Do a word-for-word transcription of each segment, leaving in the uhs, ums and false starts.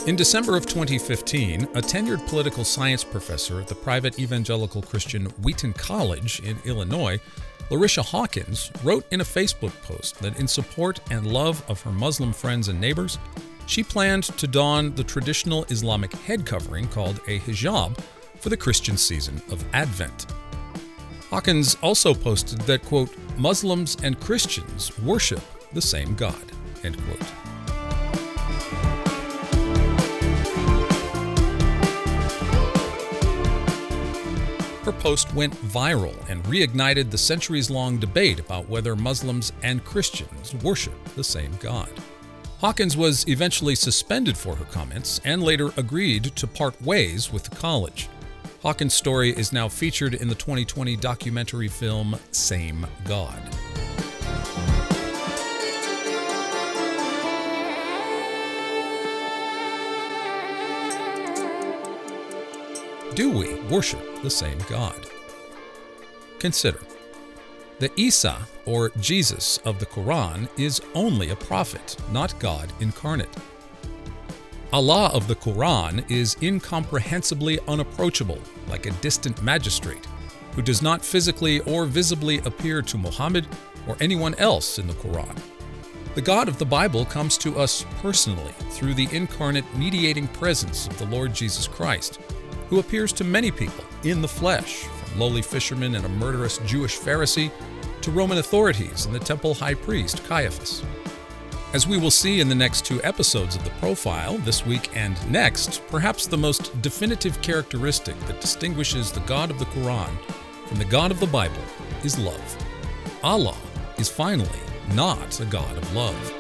In December of twenty fifteen, a tenured political science professor at the private evangelical Christian Wheaton College in Illinois, Larisha Hawkins, wrote in a Facebook post that in support and love of her Muslim friends and neighbors, she planned to don the traditional Islamic head covering called a hijab for the Christian season of Advent. Hawkins also posted that, quote, Muslims and Christians worship the same God, end quote. Her post went viral and reignited the centuries-long debate about whether Muslims and Christians worship the same God. Hawkins was eventually suspended for her comments and later agreed to part ways with the college. Hawkins' story is now featured in the twenty twenty documentary film Same God. Do we worship the same God? Consider, the Isa, or Jesus of the Quran, is only a prophet, not God incarnate. Allah of the Quran is incomprehensibly unapproachable, like a distant magistrate, who does not physically or visibly appear to Muhammad or anyone else in the Quran. The God of the Bible comes to us personally through the incarnate mediating presence of the Lord Jesus Christ, who appears to many people in the flesh, from lowly fishermen and a murderous Jewish Pharisee to Roman authorities and the temple high priest Caiaphas. As we will see in the next two episodes of the profile, this week and next, perhaps the most definitive characteristic that distinguishes the God of the Quran from the God of the Bible is love. Allah is finally not a God of love.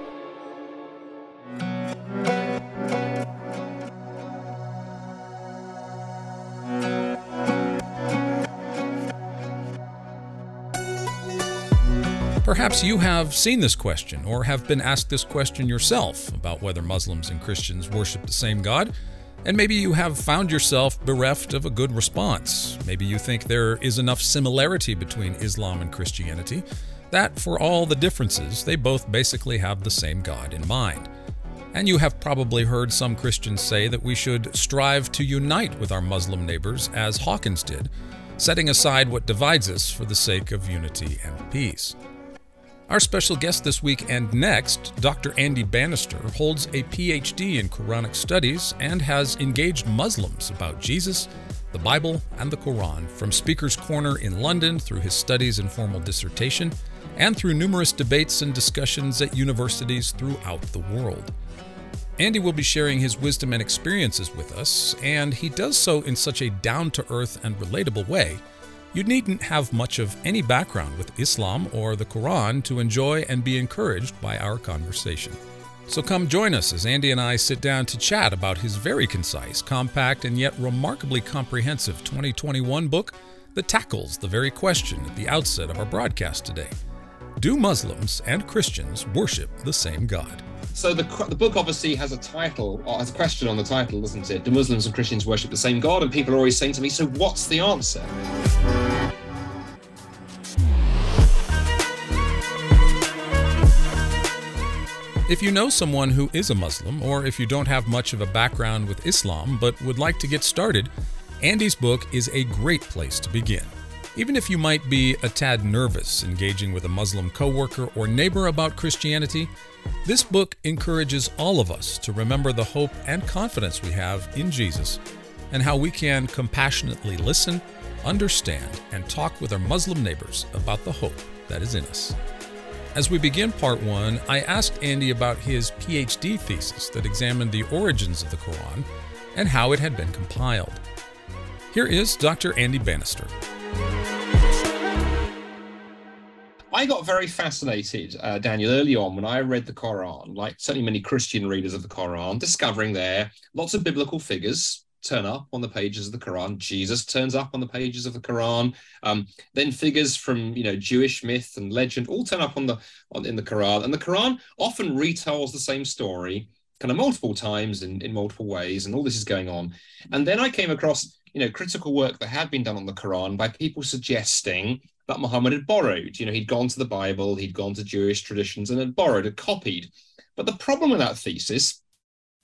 Perhaps you have seen this question or have been asked this question yourself about whether Muslims and Christians worship the same God, and maybe you have found yourself bereft of a good response. Maybe you think there is enough similarity between Islam and Christianity that for all the differences, they both basically have the same God in mind. And you have probably heard some Christians say that we should strive to unite with our Muslim neighbors as Hawkins did, setting aside what divides us for the sake of unity and peace. Our special guest this week and next, Doctor Andy Bannister, holds a P H D in Quranic studies and has engaged Muslims about Jesus, the Bible, and the Quran, from Speaker's Corner in London through his studies and formal dissertation, and through numerous debates and discussions at universities throughout the world. Andy will be sharing his wisdom and experiences with us, and he does so in such a down-to-earth and relatable way, you needn't have much of any background with Islam or the Quran to enjoy and be encouraged by our conversation. So come join us as Andy and I sit down to chat about his very concise, compact, and yet remarkably comprehensive twenty twenty-one book that tackles the very question at the outset of our broadcast today. Do Muslims and Christians worship the same God? So the, the book obviously has a title, or has a question on the title, doesn't it? Do Muslims and Christians worship the same God? And people are always saying to me, so what's the answer? If you know someone who is a Muslim, or if you don't have much of a background with Islam but would like to get started, Andy's book is a great place to begin. Even if you might be a tad nervous engaging with a Muslim coworker or neighbor about Christianity, this book encourages all of us to remember the hope and confidence we have in Jesus and how we can compassionately listen, understand, and talk with our Muslim neighbors about the hope that is in us. As we begin part one, I asked Andy about his P H D thesis that examined the origins of the Quran and how it had been compiled. Here is Doctor Andy Bannister. I got very fascinated, uh, Daniel, early on when I read the Quran, like certainly many Christian readers of the Quran, discovering there lots of biblical figures turn up on the pages of the Quran. Jesus turns up on the pages of the Quran. Um, then figures from, you know, Jewish myth and legend all turn up on the on, in the Quran. And the Quran often retells the same story kind of multiple times in, in multiple ways, and all this is going on. And then I came across, you know, critical work that had been done on the Quran by people suggesting that Muhammad had borrowed. You know, he'd gone to the Bible, he'd gone to Jewish traditions and had borrowed, had copied. But the problem with that thesis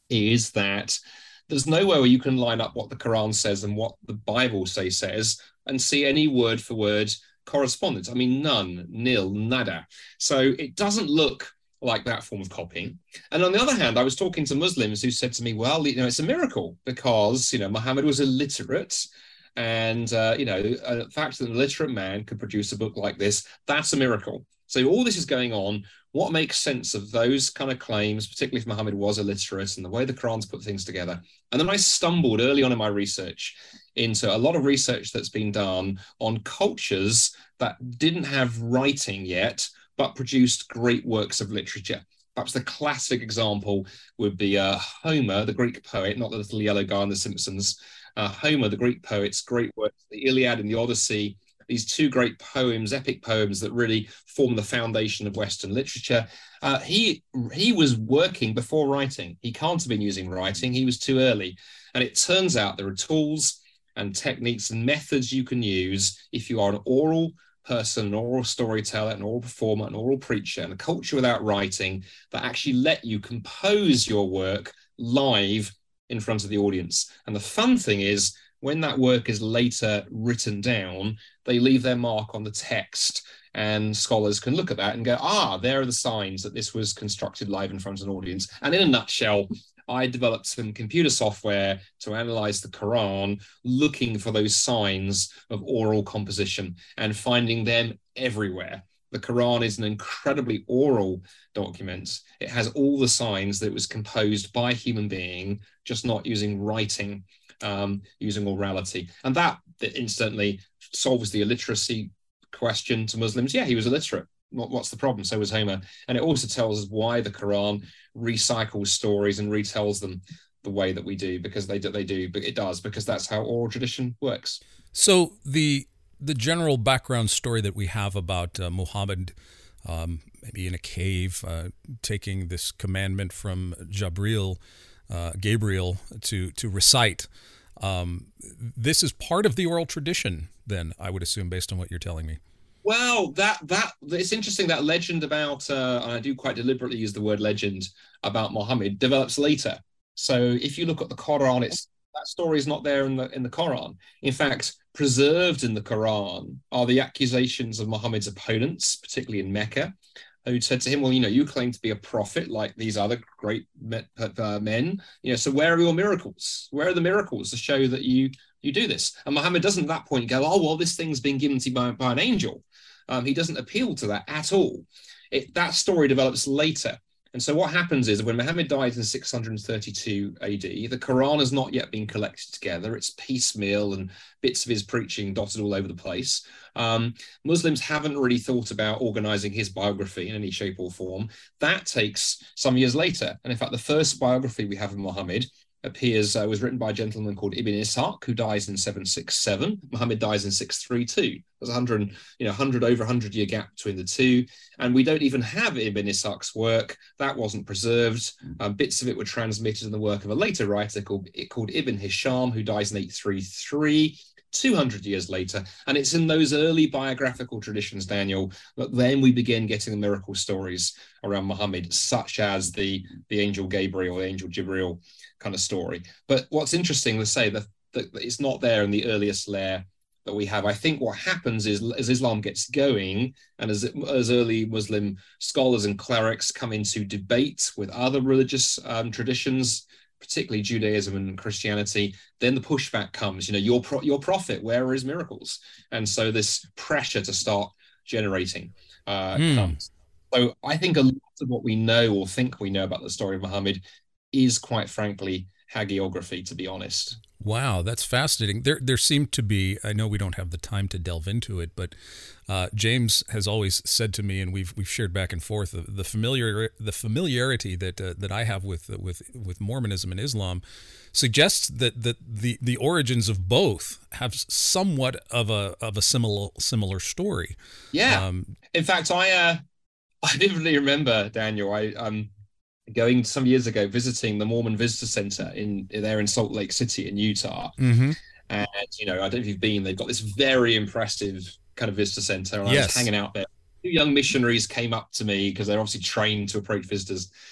is that there's nowhere where you can line up what the Quran says and what the Bible say says and see any word for word correspondence. I mean, none, nil, nada. So it doesn't look like that form of copying. And on the other hand, I was talking to Muslims who said to me, well, you know, it's a miracle because, you know, Muhammad was illiterate. And, uh, you know, the fact that an illiterate man could produce a book like this, that's a miracle. So all this is going on. What makes sense of those kind of claims, particularly if Muhammad was illiterate and the way the Quran's put things together? And then I stumbled early on in my research into a lot of research that's been done on cultures that didn't have writing yet, but produced great works of literature. Perhaps the classic example would be uh, Homer, the Greek poet, not the little yellow guy on The Simpsons. Uh, Homer, the Greek poet's great works, the Iliad and the Odyssey, these two great poems, epic poems that really form the foundation of Western literature. Uh, he, he was working before writing. He can't have been using writing. He was too early. And it turns out there are tools and techniques and methods you can use if you are an oral person, an oral storyteller, an oral performer, an oral preacher, and a culture without writing that actually let you compose your work live in front of the audience. And the fun thing is, when that work is later written down, they leave their mark on the text, and scholars can look at that and go, ah, there are the signs that this was constructed live in front of an audience. And in a nutshell, I developed some computer software to analyze the Quran, looking for those signs of oral composition and finding them everywhere. The Quran is an incredibly oral document. It has all the signs that it was composed by a human being, just not using writing, um, using orality. And that, that instantly solves the illiteracy question to Muslims. Yeah, he was illiterate. What's the problem? So was Homer. And it also tells us why the Quran recycles stories and retells them the way that we do, because they do, they do, but it does, because that's how oral tradition works. So the the general background story that we have about uh, Muhammad, um, maybe in a cave, uh, taking this commandment from Jabril, uh, Gabriel, to to recite. Um, this is part of the oral tradition, then, I would assume, based on what you're telling me. Well, that that it's interesting that legend about, uh, and I do quite deliberately use the word legend about Muhammad, develops later. So if you look at the Quran, it's that story is not there in the in the Quran. In fact, preserved in the Quran are the accusations of Muhammad's opponents, particularly in Mecca, who said to him, well, you know, you claim to be a prophet like these other great uh, men, you know, so where are your miracles? Where are the miracles to show that you you do this? And Muhammad doesn't at that point go, oh, well, this thing's been given to you by, by an angel. Um, he doesn't appeal to that at all. It, that story develops later. And so what happens is when Muhammad dies in six hundred thirty-two A D, the Quran has not yet been collected together. It's piecemeal and bits of his preaching dotted all over the place. Um, Muslims haven't really thought about organizing his biography in any shape or form. That takes some years later. And in fact, the first biography we have of Muhammad appears, uh, was written by a gentleman called Ibn Ishaq, who dies in seven sixty-seven. Muhammad dies in six thirty-two. There's a hundred, you know, hundred over hundred year gap between the two, and we don't even have Ibn Ishaq's work. That wasn't preserved. Um, bits of it were transmitted in the work of a later writer called called Ibn Hisham, who dies in eight thirty-three. two hundred years later, and it's in those early biographical traditions, Daniel, that then we begin getting the miracle stories around Muhammad, such as the the angel Gabriel, the angel Jibril kind of story. But what's interesting to say that, that it's not there in the earliest layer that we have. I think what happens is, as Islam gets going, and as as early Muslim scholars and clerics come into debate with other religious um, traditions, particularly Judaism and Christianity, then the pushback comes, you know, your pro- your prophet, where are his miracles? And so this pressure to start generating uh, mm. comes. So I think a lot of what we know or think we know about the story of Muhammad is, quite frankly, hagiography, to be honest. Wow, that's fascinating. There there seemed to be, I know we don't have the time to delve into it, but uh, James has always said to me, and we've we've shared back and forth, the, the familiar the familiarity that uh, that I have with with with Mormonism and Islam suggests that that the the origins of both have somewhat of a of a similar similar story. Yeah. Um, In fact, I uh, I vividly remember, Daniel, I um. going some years ago, visiting the Mormon Visitor Center in there in Salt Lake City in Utah. Mm-hmm. And, you know, I don't know if you've been, they've got this very impressive kind of visitor center. And yes. I was hanging out there. Two young missionaries came up to me because they're obviously trained to approach visitors.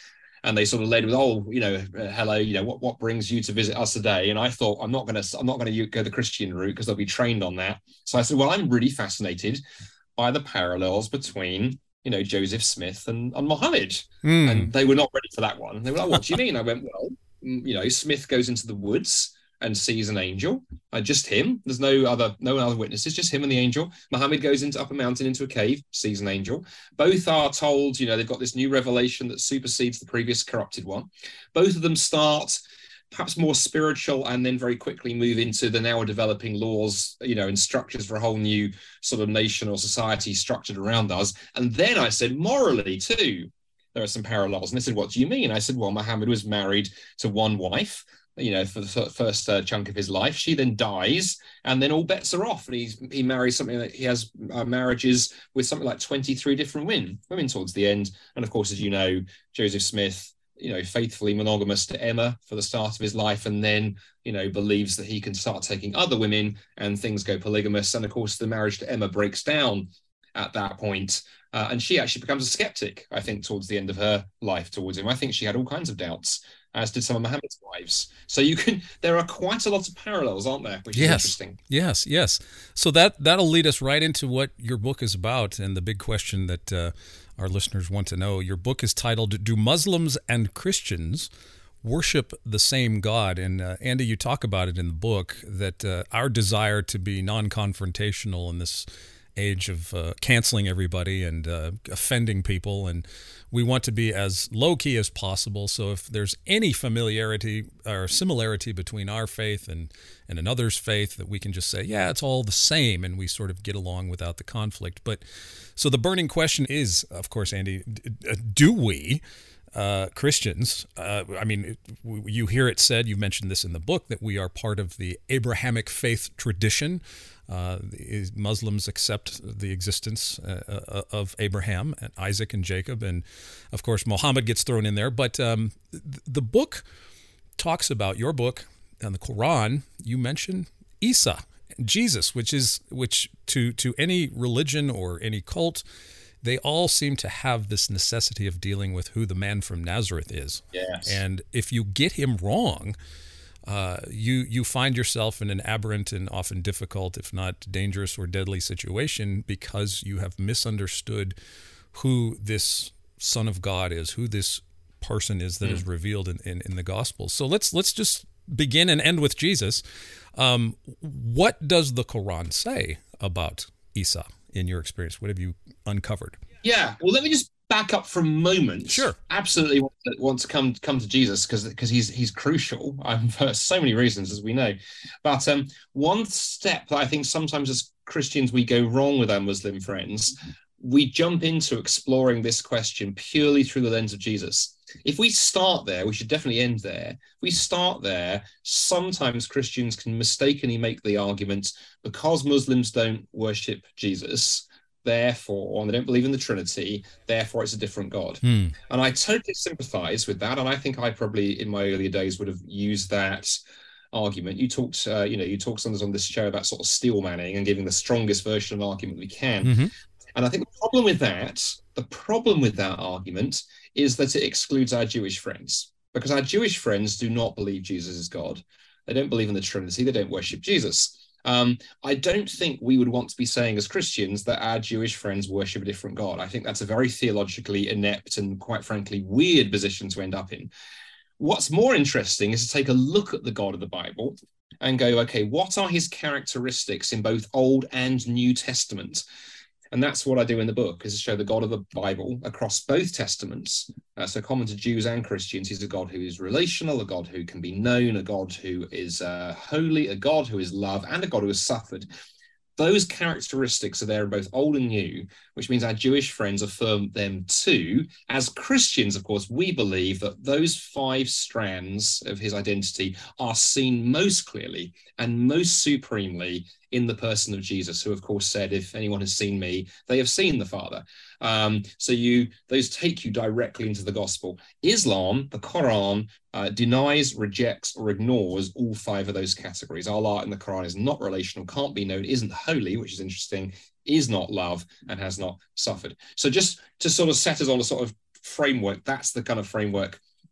and they sort of led with, oh, you know, uh, hello, you know, what what brings you to visit us today? And I thought, I'm not going to I'm not going to go the Christian route because they'll be trained on that. So I said, well, I'm really fascinated by the parallels between, you know, Joseph Smith and, and Muhammad. Mm. And they were not ready for that one. They were like, what do you mean? I went, well, you know, Smith goes into the woods and sees an angel, uh, just him. There's no other, no other witnesses, just him and the angel. Muhammad goes into up a mountain, into a cave, sees an angel. Both are told, you know, they've got this new revelation that supersedes the previous corrupted one. Both of them start perhaps more spiritual and then very quickly move into the now developing laws, you know, and structures for a whole new sort of nation or society structured around us. And then I said, morally too, there are some parallels. And they said, what do you mean? I said, well, Muhammad was married to one wife, you know, for the first uh, chunk of his life. She then dies, and then all bets are off. And he's, he marries something that he has uh, marriages with something like twenty-three different women, women towards the end. And of course, as you know, Joseph Smith, you know, faithfully monogamous to Emma for the start of his life, and then, you know, believes that he can start taking other women and things go polygamous. And of course, the marriage to Emma breaks down at that point. Uh, and she actually becomes a skeptic, I think, towards the end of her life towards him. I think she had all kinds of doubts, as did some of Muhammad's wives. So you can, there are quite a lot of parallels, aren't there? Which yes. is interesting. Yes, yes. So that, that'll lead us right into what your book is about, and the big question that uh, our listeners want to know. Your book is titled, Do Muslims and Christians Worship the Same God? And uh, Andy, you talk about it in the book, that uh, our desire to be non-confrontational in this age of uh, canceling everybody and uh, offending people, and we want to be as low-key as possible. So if there's any familiarity or similarity between our faith and, and another's faith, that we can just say, yeah, it's all the same, and we sort of get along without the conflict. But so the burning question is, of course, Andy, do we, uh, Christians, uh, I mean, you hear it said, you mentioned this in the book, that we are part of the Abrahamic faith tradition. Uh, Muslims accept the existence uh, of Abraham and Isaac and Jacob, and of course Muhammad gets thrown in there. But um, the book talks about, your book and the Quran, you mention Isa, Jesus, which is which to to any religion or any cult, they all seem to have this necessity of dealing with who the man from Nazareth is. Yes. And if you get him wrong, Uh, you you find yourself in an aberrant and often difficult, if not dangerous or deadly situation, because you have misunderstood who this Son of God is, who this person is that mm. is revealed in, in, in the Gospel. So let's let's just begin and end with Jesus. Um, what does the Quran say about Isa in your experience? What have you uncovered? Yeah, well, let me just back up for a moment. Sure. Absolutely want to, want to come come to Jesus because because he's he's crucial um, for so many reasons, as we know. But um, one step that I think sometimes as Christians we go wrong with our Muslim friends, we jump into exploring this question purely through the lens of Jesus. If we start there, we should definitely end there. If we start there, sometimes Christians can mistakenly make the argument, because Muslims don't worship Jesus, therefore, and they don't believe in the Trinity, therefore it's a different God. Hmm. And I totally sympathize with that. And I think I probably, in my earlier days, would have used that argument. You talked, uh, you know, you talked sometimes on this show about sort of steel manning and giving the strongest version of an argument we can. Mm-hmm. And I think the problem with that, the problem with that argument is that it excludes our Jewish friends, because our Jewish friends do not believe Jesus is God. They don't believe in the Trinity. They don't worship Jesus. Um, I don't think we would want to be saying as Christians that our Jewish friends worship a different God. I think that's a very theologically inept and, quite frankly, weird position to end up in. What's more interesting is to take a look at the God of the Bible and go, okay, what are his characteristics in both Old and New Testament? And that's what I do in the book, is to show the God of the Bible across both testaments. Uh, so common to Jews and Christians, he's a God who is relational, a God who can be known, a God who is uh, holy, a God who is love, and a God who has suffered. Those characteristics are there in both Old and New, which means our Jewish friends affirm them too. As Christians, of course, we believe that those five strands of his identity are seen most clearly and most supremely in the person of Jesus, who of course said, if anyone has seen me, they have seen the Father. Um, so you, those take you directly into the gospel. Islam, the Quran, uh, denies, rejects, or ignores all five of those categories. Allah in the Quran is not relational, can't be known, isn't holy, which is interesting, is not love, and has not suffered. So just to sort of set us on a sort of framework, that's the kind of framework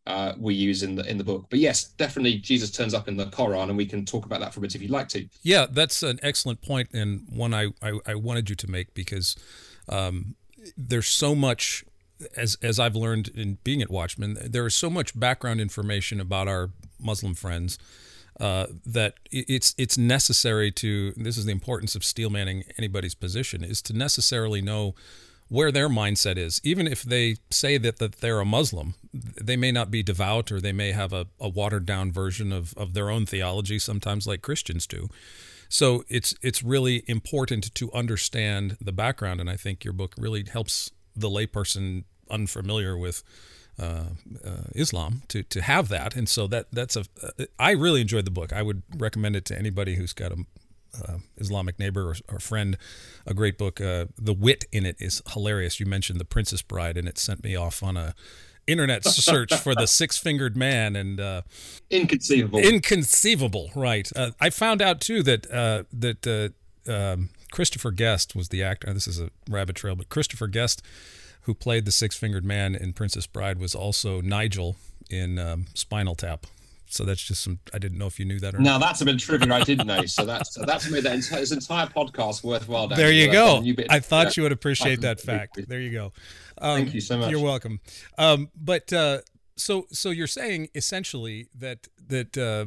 uh, we use in the in the book. But yes, definitely Jesus turns up in the Quran, and we can talk about that for a bit if you'd like to. Yeah, that's an excellent point, and one I, I, I wanted you to make, because um, there's so much, as as I've learned in being at Watchman, there is so much background information about our Muslim friends uh, that it's it's necessary to, this is the importance of steel manning anybody's position, is to necessarily know where their mindset is. Even if they say that, that they're a Muslim, they may not be devout, or they may have a, a watered down version of, of their own theology, sometimes like Christians do. So it's it's really important to understand the background, and I think your book really helps the layperson unfamiliar with uh, uh, Islam to to have that. And so that that's a uh, I really enjoyed the book. I would recommend it to anybody who's got a Uh, Islamic neighbor or, or friend. A great book. Uh, the wit in it is hilarious. You mentioned The Princess Bride, and it sent me off on a internet search for the six-fingered man, and uh, inconceivable. Inconceivable, right? Uh, I found out too that uh, that uh, um, Christopher Guest was the actor. This is a rabbit trail, but Christopher Guest, who played the six-fingered man in Princess Bride, was also Nigel in um, Spinal Tap. So that's just some, I didn't know if you knew that or not. No, that's a bit of trivia I didn't know. So that's that's made that entire, this entire podcast worthwhile. Daniel. There you so go. I thought yeah. you would appreciate that fact. There you go. Um, Thank you so much. You're welcome. Um, but uh, so so you're saying essentially that that uh,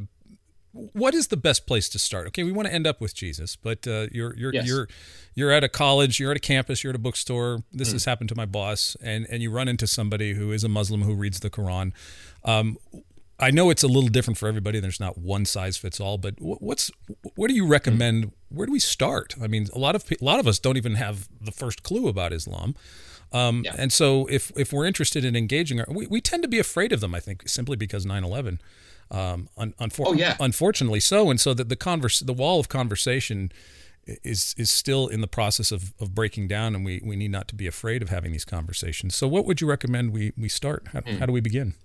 what is the best place to start? Okay, we want to end up with Jesus, but uh, you're you're yes. you're you're at a college, you're at a campus, you're at a bookstore. This mm. has happened to my boss, and and you run into somebody who is a Muslim who reads the Quran. Um, I know it's a little different for everybody. There's not one size fits all, but what's what do you recommend? Where do we start? I mean, a lot of a lot of us don't even have the first clue about Islam, um, yeah. and so if if we're interested in engaging, we we tend to be afraid of them. I think simply because nine eleven, um, un, unfor- oh, yeah. unfortunately so, and so that the converse the wall of conversation is is still in the process of of breaking down, and we we need not to be afraid of having these conversations. So, what would you recommend we we start? How, mm. how do we begin?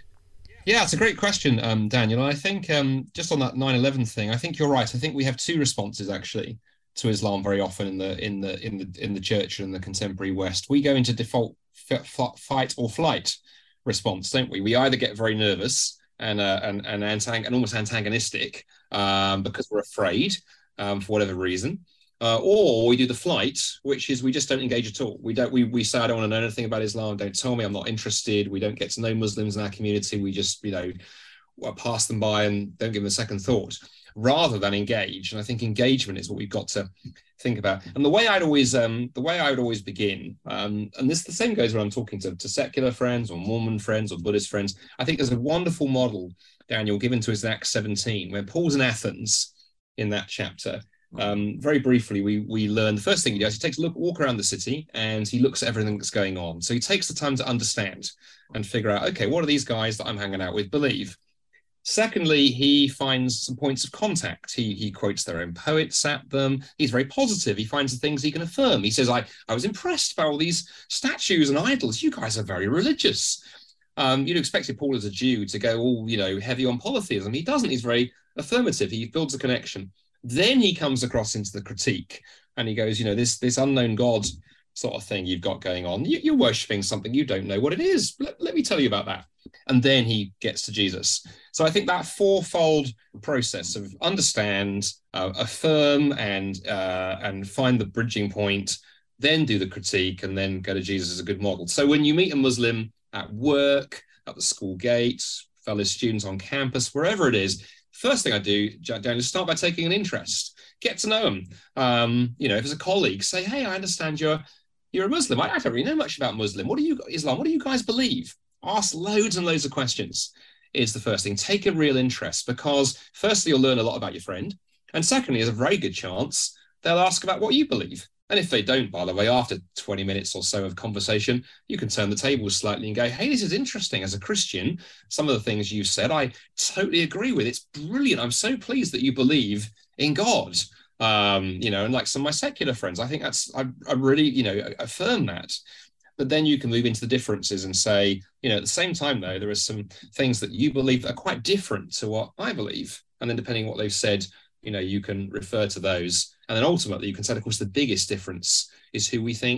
Yeah, it's a great question, um, Daniel. I think um, just on that nine eleven thing, I think you're right. I think we have two responses actually to Islam very often in the in the in the in the church and the contemporary West. We go into default f- fight or flight response, don't we? We either get very nervous and uh, and and, antag- and almost antagonistic um, because we're afraid um, for whatever reason. Uh, or we do the flight, which is we just don't engage at all. We don't. We we say I don't want to know anything about Islam. Don't tell me. I'm not interested. We don't get to know Muslims in our community. We just you know pass them by and don't give them a second thought, rather than engage. And I think engagement is what we've got to think about. And the way I'd always um the way I would always begin, um, and this the same goes when I'm talking to, to secular friends or Mormon friends or Buddhist friends. I think there's a wonderful model, Daniel, given to us in Acts seventeen, where Paul's in Athens in that chapter. Um, very briefly, we we learn the first thing he does, he takes a look, walk around the city, and he looks at everything that's going on. So he takes the time to understand and figure out, okay, what do these guys that I'm hanging out with believe? Secondly, he finds some points of contact. He he quotes their own poets at them. He's very positive. He finds the things he can affirm. He says, I, I was impressed by all these statues and idols. You guys are very religious. Um, you'd expected Paul as a Jew to go all, you know, heavy on polytheism. He doesn't. He's very affirmative. He builds a connection. Then he comes across into the critique and he goes, you know, this this unknown God sort of thing you've got going on. You, you're worshipping something you don't know what it is. Let, let me tell you about that. And then he gets to Jesus. So I think that fourfold process of understand, uh, affirm, and uh, and find the bridging point, then do the critique, and then go to Jesus is a good model. So when you meet a Muslim at work, at the school gate, fellow students on campus, wherever it is, first thing I do, Daniel, is start by taking an interest. Get to know them. Um, you know, if it's a colleague, say, hey, I understand you're you're a Muslim. I, I don't really know much about Muslim. What do you Islam? What do you guys believe? Ask loads and loads of questions is the first thing. Take a real interest, because firstly, you'll learn a lot about your friend. And secondly, there's a very good chance they'll ask about what you believe. And if they don't, by the way, after twenty minutes or so of conversation, you can turn the tables slightly and go, hey, this is interesting. As a Christian, some of the things you said, I totally agree with. It's brilliant. I'm so pleased that you believe in God. Um, you know, and like some of my secular friends, I think that's, I, I really, you know, affirm that. But then you can move into the differences and say, you know, at the same time, though, there are some things that you believe that are quite different to what I believe. And then depending on what they've said, you know, you can refer to those. And then ultimately you can say, of course, the biggest difference is who we think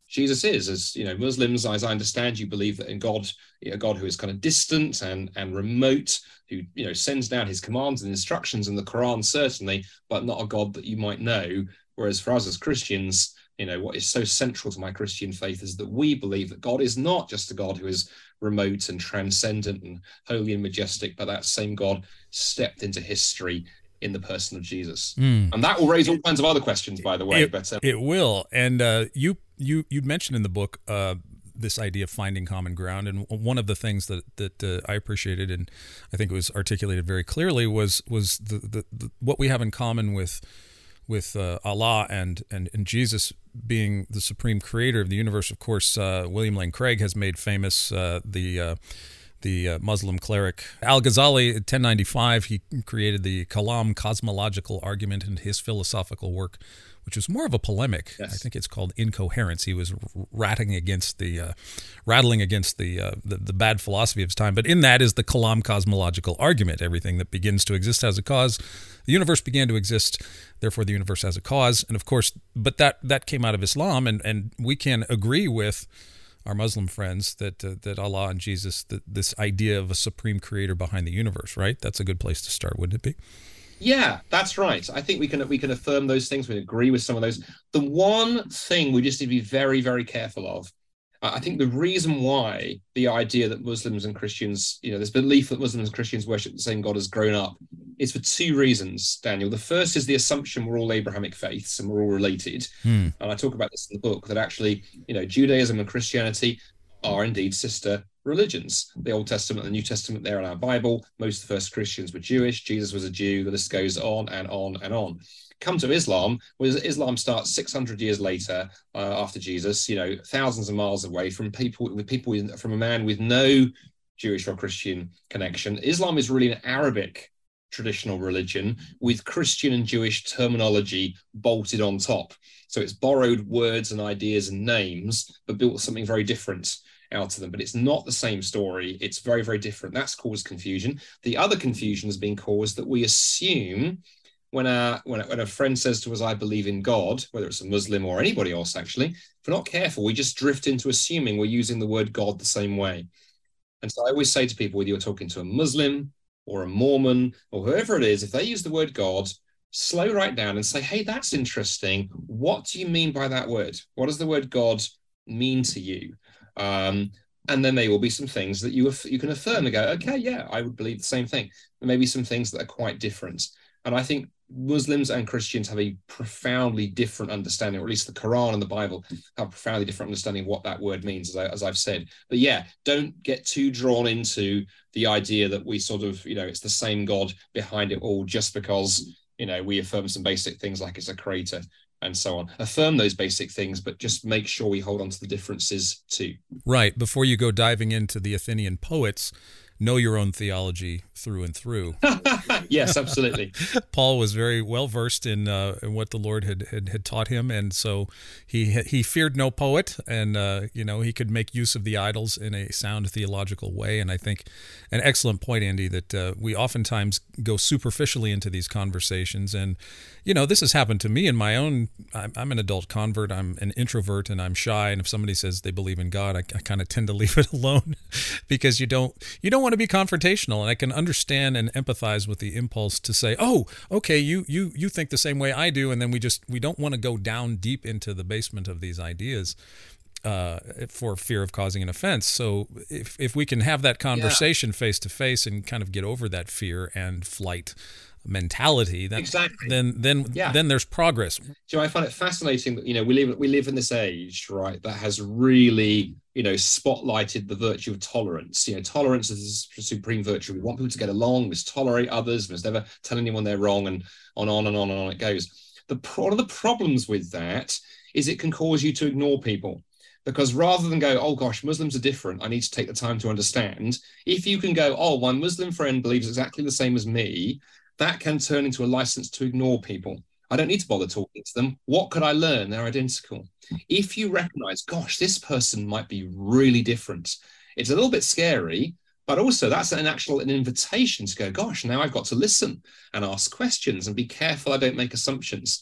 Jesus is. As you know, Muslims, as I understand, you believe that in God, you know, God who is kind of distant and and remote, who you know sends down his commands and instructions in the Quran, certainly, but not a God that you might know. Whereas for us as Christians, you know, what is so central to my Christian faith is that we believe that God is not just a God who is remote and transcendent and holy and majestic, but that same God stepped into history in the person of Jesus. Mm. And that will raise all kinds of other questions, by the way. It, but um, it will. And uh, you you you mentioned in the book uh, this idea of finding common ground, and one of the things that that uh, I appreciated, and I think it was articulated very clearly, was was the, the, the what we have in common with with uh, Allah and, and and Jesus being the supreme creator of the universe. Of course, uh, William Lane Craig has made famous uh, the uh, the uh, Muslim cleric Al-Ghazali. In ten ninety-five, he created the Kalam cosmological argument in his philosophical work, which was more of a polemic. Yes. I think it's called Incoherence. He was rattling against the uh, rattling against the, uh, the the bad philosophy of his time. But in that is the Kalam cosmological argument. Everything that begins to exist has a cause. The universe began to exist, therefore the universe has a cause. And of course, but that that came out of Islam, and, and we can agree with our Muslim friends that uh, that Allah and Jesus, that this idea of a supreme creator behind the universe, right? That's a good place to start, wouldn't it be? Yeah, that's right. I think we can we can affirm those things. We agree with some of those. The one thing we just need to be very, very careful of, I think the reason why the idea that Muslims and Christians, you know, this belief that Muslims and Christians worship the same God has grown up is for two reasons, Daniel. The first is the assumption we're all Abrahamic faiths and we're all related. Hmm. And I talk about this in the book, that actually, you know, Judaism and Christianity are indeed sister religions. The Old Testament and the New Testament, they're in our Bible. Most of the first Christians were Jewish. Jesus was a Jew. The list goes on and on and on. Come to Islam, where Islam starts six hundred years later uh, after Jesus, you know, thousands of miles away from people, with people in, from a man with no Jewish or Christian connection. Islam is really an Arabic traditional religion with Christian and Jewish terminology bolted on top. So it's borrowed words and ideas and names, but built something very different out of them. But it's not the same story. It's very, very different. That's caused confusion. The other confusion has been caused that we assume when a, when a, when a friend says to us, I believe in God, whether it's a Muslim or anybody else, actually, if we're not careful, we just drift into assuming we're using the word God the same way. And so I always say to people, whether you're talking to a Muslim or a Mormon or whoever it is, if they use the word God, slow right down and say, hey, that's interesting. What do you mean by that word? What does the word God mean to you? Um, and then there will be some things that you you can affirm and go, okay, yeah, I would believe the same thing. There may be some things that are quite different. And I think Muslims and Christians have a profoundly different understanding, or at least the Quran and the Bible have a profoundly different understanding of what that word means, as, I, as I've said. But yeah, don't get too drawn into the idea that we sort of, you know, it's the same God behind it all just because, you know, we affirm some basic things like it's a creator and so on. Affirm those basic things, but just make sure we hold on to the differences too. Right. Before you go diving into the Athenian poets, know your own theology through and through. Yes, absolutely. Paul was very well versed in, uh, in what the Lord had, had had taught him, and so he he feared no poet, and uh, you know, he could make use of the idols in a sound theological way. And I think an excellent point, Andy, that uh, we oftentimes go superficially into these conversations, and you know, this has happened to me in my own. I'm, I'm an adult convert. I'm an introvert, and I'm shy. And if somebody says they believe in God, I, I kind of tend to leave it alone because you don't you don't want to be confrontational, and I can understand and empathize with the impulse to say, oh, okay, you you you think the same way I do, and then we just we don't want to go down deep into the basement of these ideas uh, for fear of causing an offense. So if if we can have that conversation face to face and kind of get over that fear and flight mentality, then exactly. then then yeah. then there's progress. So I find it fascinating that, you know, we live we live in this age, right, that has really, you know, spotlighted the virtue of tolerance. You know, tolerance is a supreme virtue. We want people to get along, we must tolerate others, we must never tell anyone they're wrong, and on on and on and on it goes. The one of the problems with that is it can cause you to ignore people. Because rather than go, oh gosh, Muslims are different, I need to take the time to understand. If you can go, oh, my Muslim friend believes exactly the same as me, that can turn into a license to ignore people. I don't need to bother talking to them. What could I learn? They're identical. If you recognize, gosh, this person might be really different, it's a little bit scary, but also that's an actual an invitation to go, gosh, now I've got to listen and ask questions and be careful I don't make assumptions.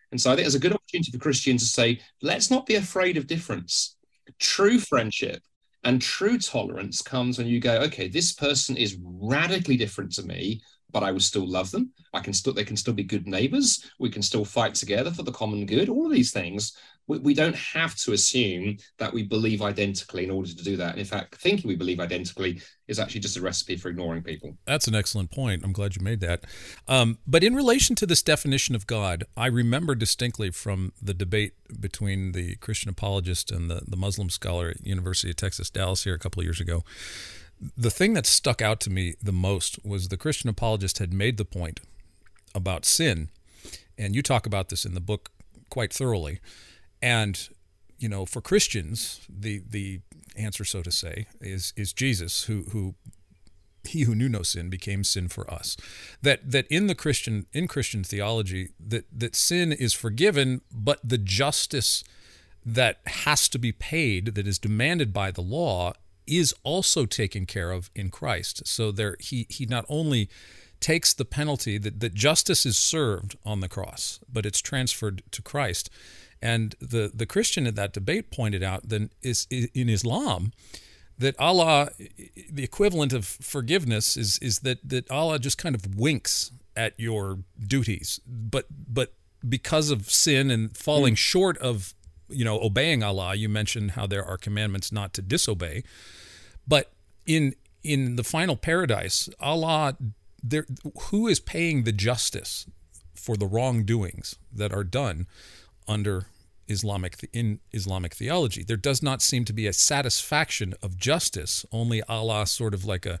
And so I think there's a good opportunity for Christians to say, let's not be afraid of difference. True friendship and true tolerance comes when you go, okay, this person is radically different to me, but I will still love them. I can still, they can still be good neighbors. We can still fight together for the common good. All of these things, we, we don't have to assume that we believe identically in order to do that. And in fact, thinking we believe identically is actually just a recipe for ignoring people. That's an excellent point. I'm glad you made that. Um, but in relation to this definition of God, I remember distinctly from the debate between the Christian apologist and the, the Muslim scholar at University of Texas, Dallas here a couple of years ago. The thing that stuck out to me the most was the Christian apologist had made the point about sin, and you talk about this in the book quite thoroughly. And, you know, for Christians, the the answer, so to say, is is Jesus, who who he who knew no sin became sin for us. That that in the Christian in Christian theology, that that sin is forgiven, but the justice that has to be paid, that is demanded by the law, is also taken care of in Christ. So there, he he not only takes the penalty, that, that justice is served on the cross, but it's transferred to Christ. And the, the Christian in that debate pointed out that is, in Islam, that Allah, the equivalent of forgiveness is is that, that Allah just kind of winks at your duties. But but because of sin and falling mm. short of, you know, obeying Allah, you mentioned how there are commandments not to disobey. But in in the final paradise, Allah, there, who is paying the justice for the wrongdoings that are done under Islamic in Islamic theology? There does not seem to be a satisfaction of justice. Only Allah, sort of like a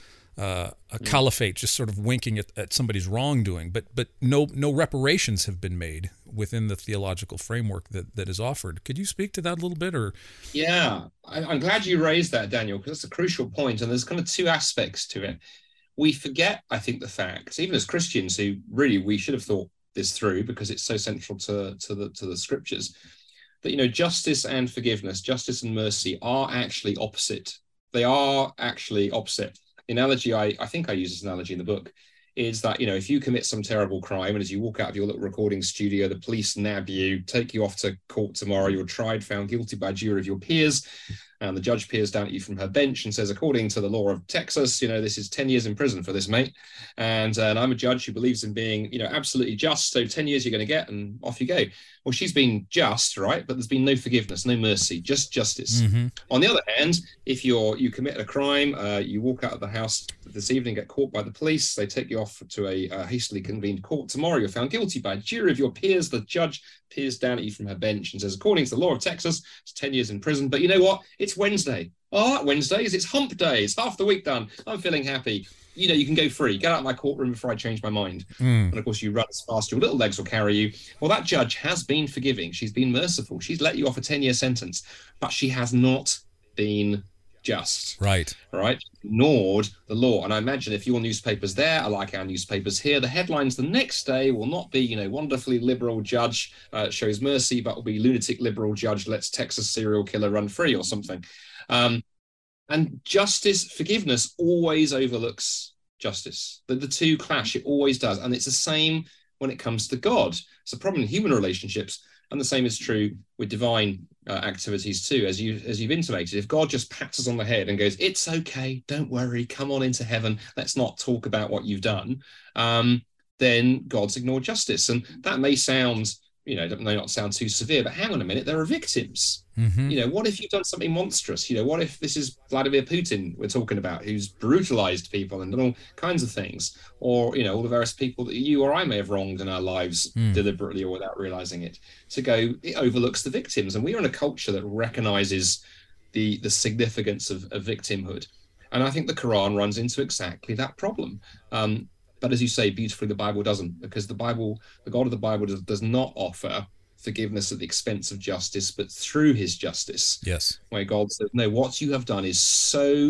uh, a caliphate, just sort of winking at, at somebody's wrongdoing. But but no no reparations have been made within the theological framework that, that is offered. Could you speak to that a little bit? Or yeah, I, I'm glad you raised that, Daniel, because that's a crucial point, and there's kind of two aspects to it. We forget, I think, the facts, even as Christians, who really we should have thought this through because it's so central to to the to the scriptures, that, you know, justice and forgiveness, justice and mercy are actually opposite. They are actually opposite. The analogy I, I think I use this analogy in the book is that, you know, if you commit some terrible crime and as you walk out of your little recording studio, the police nab you, take you off to court tomorrow, you're tried, found guilty by a jury of your peers, and the judge peers down at you from her bench and says, according to the law of Texas, you know, this is ten years in prison for this, mate. And, uh, and I'm a judge who believes in being, you know, absolutely just. So ten years you're going to get, and off you go. Well, she's been just, right? But there's been no forgiveness, no mercy, just justice. Mm-hmm. On the other hand, if you're you commit a crime, uh, you walk out of the house this evening, get caught by the police, they take you off to a uh, hastily convened court tomorrow, you're found guilty by a jury of your peers, the judge peers down at you from her bench and says, according to the law of Texas, it's ten years in prison. But you know what? It's Wednesday. Oh, Wednesdays, it's hump day. It's half the week done. I'm feeling happy. You know, you can go free. Get out of my courtroom before I change my mind. Mm. And of course, you run as fast, your little legs will carry you. Well, that judge has been forgiving. She's been merciful. She's let you off a ten-year sentence, but she has not been just. Right. Right. Ignored the law. And I imagine if your newspapers there are like our newspapers here, the headlines the next day will not be, you know, wonderfully liberal judge uh, shows mercy, but will be lunatic liberal judge lets Texas serial killer run free or something. Um, and justice, forgiveness always overlooks justice. The, the two clash, it always does. And it's the same when it comes to God. It's a problem in human relationships. And the same is true with divine uh, activities too, as you as you've intimated. If God just pats us on the head and goes, "It's okay, don't worry, come on into heaven. Let's not talk about what you've done," um, then God's ignored justice, and that may sound, you know, may not sound too severe, but hang on a minute, there are victims. Mm-hmm. You know, what if you've done something monstrous? You know, what if this is Vladimir Putin we're talking about, who's brutalized people and done all kinds of things, or, you know, all the various people that you or I may have wronged in our lives mm. deliberately or without realizing it. To go, it overlooks the victims, and we are in a culture that recognizes the the significance of, of victimhood, and I think the Quran runs into exactly that problem. Um, But as you say, beautifully, the Bible doesn't, because the Bible, the God of the Bible does, does not offer forgiveness at the expense of justice, but through his justice. Yes. Where God says, no, what you have done is so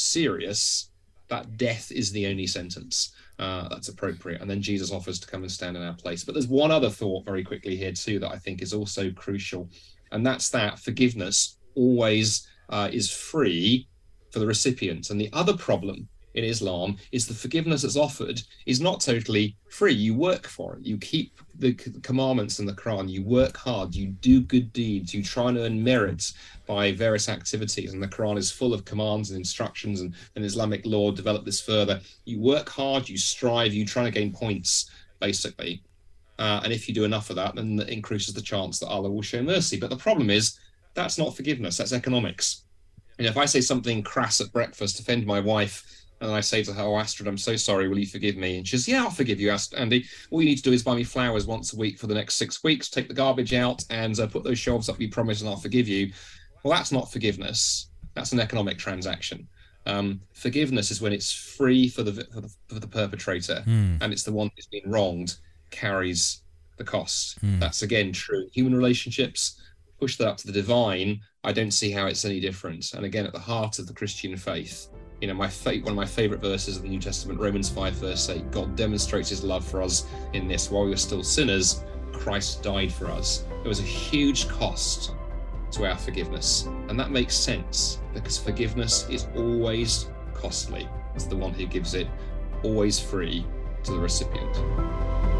serious that death is the only sentence uh, that's appropriate. And then Jesus offers to come and stand in our place. But there's one other thought very quickly here too that I think is also crucial. And that's that forgiveness always uh, is free for the recipient. And the other problem in Islam is the forgiveness that's offered is not totally free. You work for it. You keep the commandments in the Quran. You work hard. You do good deeds. You try and earn merit by various activities. And the Quran is full of commands and instructions, and, and Islamic law developed this further. You work hard. You strive. You try to gain points, basically. Uh, and if you do enough of that, then that increases the chance that Allah will show mercy. But the problem is that's not forgiveness. That's economics. And if I say something crass at breakfast, offend my wife, and I say to her, oh, Astrid, I'm so sorry, will you forgive me? And she says, yeah, I'll forgive you, Andy. All you need to do is buy me flowers once a week for the next six weeks, take the garbage out and uh, put those shelves up you promised and I'll forgive you. Well, that's not forgiveness. That's an economic transaction. Um, forgiveness is when it's free for the for the, for the perpetrator mm. and it's the one who's been wronged carries the cost. Mm. That's, again, true in human relationships. Push that up to the divine, I don't see how it's any different. And again, at the heart of the Christian faith, you know, my fa- one of my favorite verses of the New Testament, Romans five, verse eight, God demonstrates his love for us in this: while we were still sinners, Christ died for us. There was a huge cost to our forgiveness. And that makes sense because forgiveness is always costly. It's the one who gives it, always free to the recipient.